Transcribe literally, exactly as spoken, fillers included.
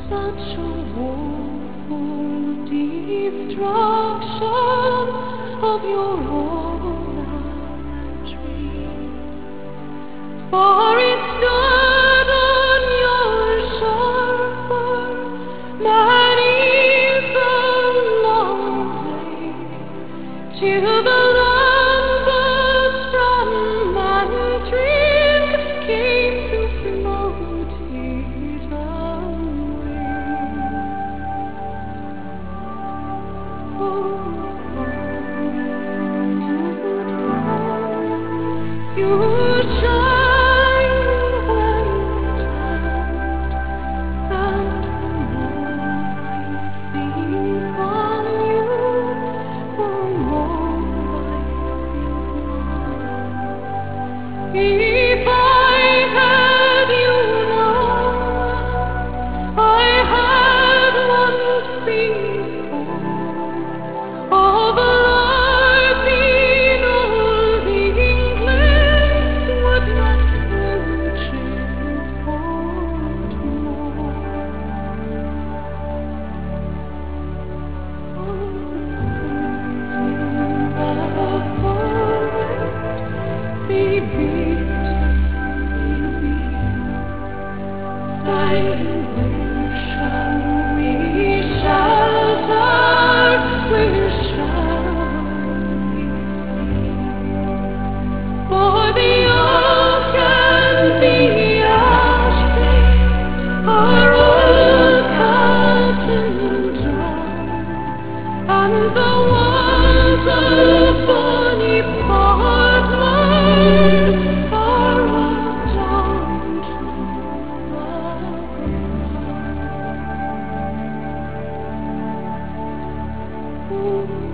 such a woeful destruction of your own tree. For it stood on your sharper than even long blade, till the locusts from that drink came to float it away. Oh, you'd shine when it left, and the moonlight beams on you were more like the if I had you now, I had once been born of a life in old England would not transport more. In the forest be beautifully weep, silent where shall we shelter, where shall we sleep? For the oak and the ash tree are all cut and down, and the walls of bonny Portland are all down to the ground.